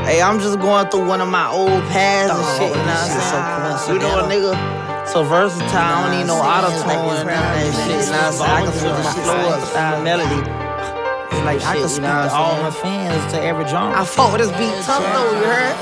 Hey, I'm just going through one of my old paths and shit, you know what I'm saying? You know a nigga so versatile, I don't need no auto-tune and none of that shit, you know what I'm saying? I can switch my flow up, style, melody. It's like I can speak to all my fans, to every genre. I fought with this beat tough though, you heard?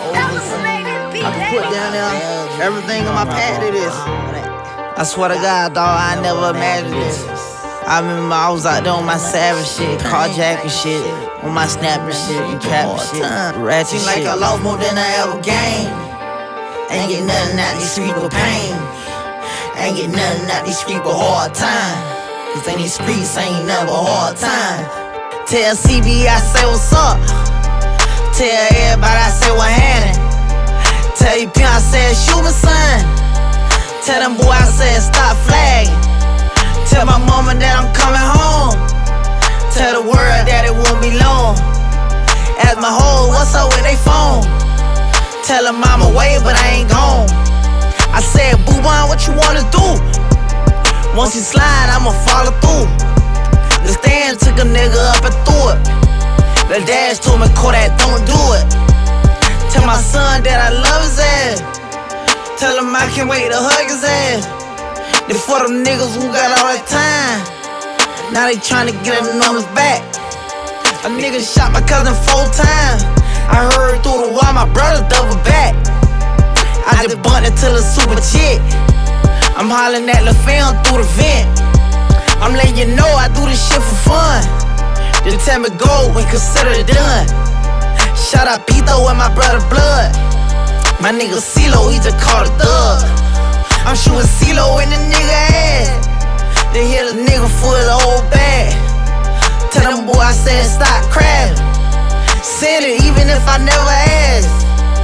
I can put down there everything in my pad to this. I swear to God, dawg, I never imagined this. I remember I was out there on my savage shit, carjacking shit, on my snapping shit, and trapping shit, ratchet shit. Seem like I lost more than I ever gained. Ain't get nothing out these streets but pain. Ain't get nothing out these streets but hard time. Cause in these streets ain't never hard time. Tell CB I say what's up. Tell everybody I say what happening. Tell you P I said shoot my son. Tell them boy I said stop flagging. Tell my mama that I'm coming home. Tell the world that it won't be long. Ask my hoe what's up with they phone. Tell them I'm away but I ain't gone. I said boo-bun what you wanna do? Once you slide I'ma follow through. The stand took a nigga up and threw it. The dash told me Kodak don't do it. Tell my son that I love his ass. Tell him I can't wait to hug his ass. They for them niggas who got all that time. Now they tryna get them numbers back. A nigga shot my cousin 4 times. I heard through the wall my brother double back. I just bumped into the super chick. I'm hollering at the film through the vent. I'm letting you know I do this shit for fun. Just tell me go when consider it done. Shout out Pito and my brother Blood. My nigga CeeLo, he just called a thug. I'm shooting CeeLo in the nigga ass. They hit a nigga for the old bag. Tell them boy I said stop crabbing. Said it even if I never asked.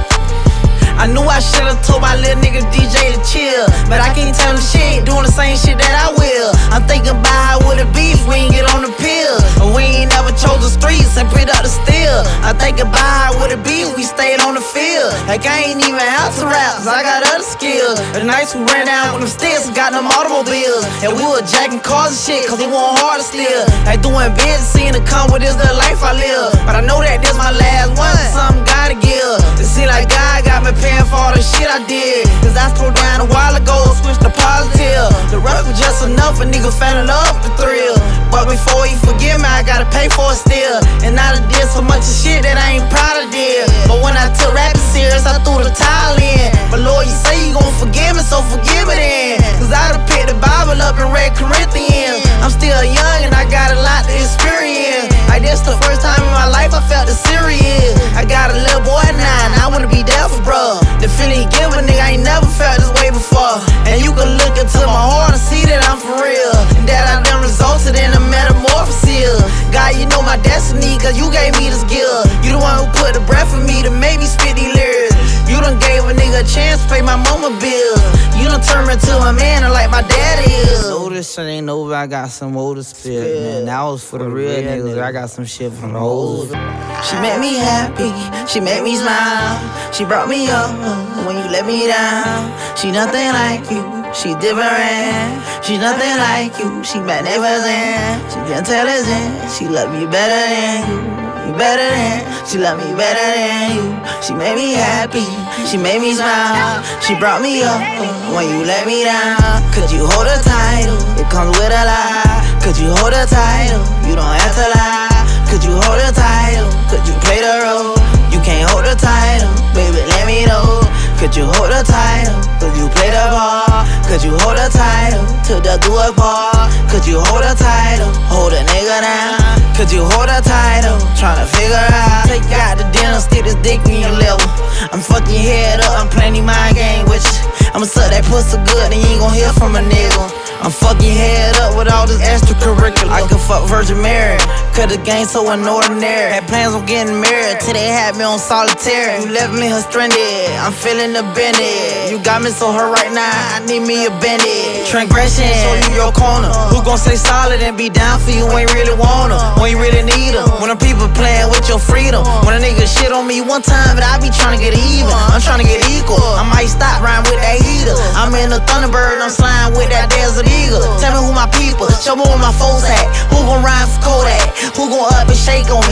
I knew I should've told my little nigga DJ to chill, but I can't tell him shit, doing the same shit that I will. I'm thinking about how would it be if we ain't get on the pill. We ain't never chose the streets and picked up the steel. I think about how would it be if we stayed on the field. Like I ain't even have to rap, cause I got other skills. The nights we ran down with them sticks and got them automobiles. And we were jacking cars and shit, cause they want hard to steal. Like doing business, seeing to come with this the life I live. But I know that this my last one, something gotta give. It seem like God got me paying for all the shit I did. Cause I slowed down a while ago, switched to positive. The rest was just enough, a nigga fell in love with the thrill. But before he forgive me, I gotta pay for it still. And I done did so much of shit that I ain't proud of did. But when I took rapping serious, I threw the towel in. But Lord, you say you gon' forgive me, so forgive me then. Cause I done picked the Bible up and read Corinthians. I'm still young and I got a lot to experience. Like this the first time in my life I felt the serious. I got a little boy now and I wanna be there for bruh. The feeling you give a nigga, I ain't never felt this way before. And you can look into my heart and see that I'm for real. And that I done resulted in a metamorphosis. God, you know my destiny, cause you gave me this gift. You the one who put the breath in me to make me spit these lyrics. You done gave a nigga a chance to pay my mama bills. You done turned me into a man like my daddy is. No, this shit ain't over, I got some more to spit, man. That was for the real niggas, I got some shit from the old. She made me happy, she made me smile. She brought me up when you let me down. She nothing like you, she different. She nothing like you, she magnificent. She intelligent, she love me better than you better than, she love me better than you. She made me happy, she made me smile. She brought me up when you let me down. Could you hold a title? It comes with a lie. Could you hold a title? You don't have to lie. Could you hold a title? Could you play the role? You can't hold a title, baby, let me know. Could you hold a title? Could you play the ball? Could you hold a title? To the do a part? Could you hold a title? Hold a nigga down. Could you hold a title? Tryna figure out. Take you out to dinner, stick this dick in your level. I'm fucking your head up, I'm playing my game with you. I'ma suck that pussy good and you ain't gon' hear from a nigga. I'm fucking your head up with all this extracurricular. I could fuck Virgin Mary, cause the game so unordinary. Had plans on getting married till they had me on solitaire. You left me her stranded, I'm feeling the bended. You got me so hurt right now, I need me a bandit. Transgression, show you your corner. Who gon' stay solid and be down for you ain't really want her, when you really need her. When the people playing with your freedom. When a nigga shit on me one time, but I be tryna get even. I'm tryna get equal, I might stop riding with that heater. I'm in the Thunderbird, I'm sliding with that Desert Eagle. Tell me who my people, show me where my foes at. Who gon' ride for Kodak? Who gon' up and shake on me? Who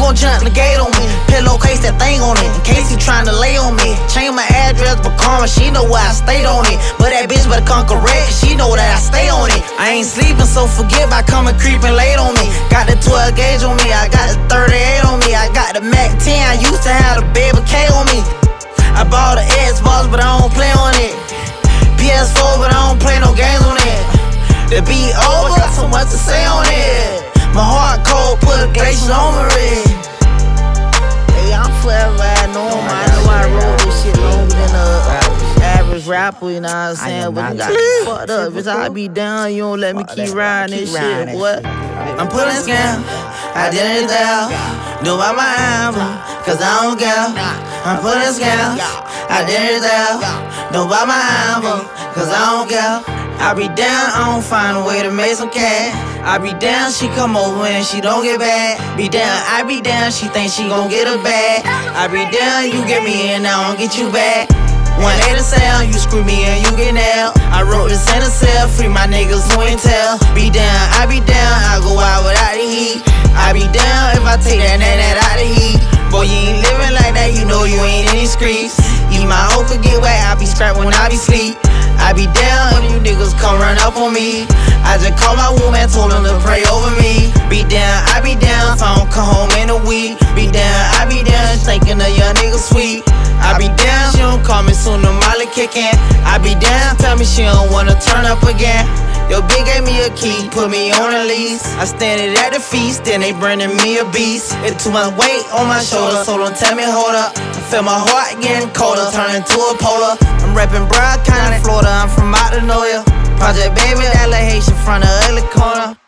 gon' jump the gate on me. Pillowcase that thing on it, in case he tryna lay on me. Change my address, but karma, she know where I stayed on it. But that bitch better come correct, cause she know that I stay on it. I ain't sleeping, so forget about coming creeping late on me. Got the 12 gauge on me, I got the 38 on me. I got the Mac 10, I used to have the Baby K on me. I bought the Xbox, but I don't play on it. PS4, but I don't play no games on it. The beat over, got so much to say on it. My heart cold, put a glacier on my wrist. Hey, I'm forever I know him. I know I wrote this shit longer than a average rapper, you know what I'm saying? But you got me fucked up, bitch. I be down, you don't let me keep riding this shit, boy. I'm putting scam, I did it down. Do by my album, cause I don't care. I'm putting scam, I did it down. Do by my album, cause I don't care. I be down, I don't find a way to make some cash. I be down, she come over and she don't get back. Be down, I be down, she think she gon' get her back. I be down, you get me in, I don't get you back. 180 sale, you screw me and you get nailed. I wrote this in a cell, free my niggas who ain't tell. Be down, I be down, I go out without the heat. I be down if I take that out the heat. Boy, you ain't living like that, you know you ain't in these streets. Even my hoe could get wet, I be scrapped when I be sleep. I be down if you niggas come run up on me. I just called my woman, told him to pray over me. Be down, I be down, if I don't come home in a week. Be down, I be down, thinking a young nigga sweet. I be down, she don't call me soon, the molly kickin'. I be down, tell me she don't wanna turn up again. Yo, bitch gave me a key, put me on a lease. I standing at the feast, then they bringing me a beast. It's too much weight on my shoulder, so don't tell me hold up. I feel my heart getting colder, turning to a polar. I'm reppin' Broad County, Florida, I'm from out of nowhere. Project Baby, that like Haitian front of ugly corner.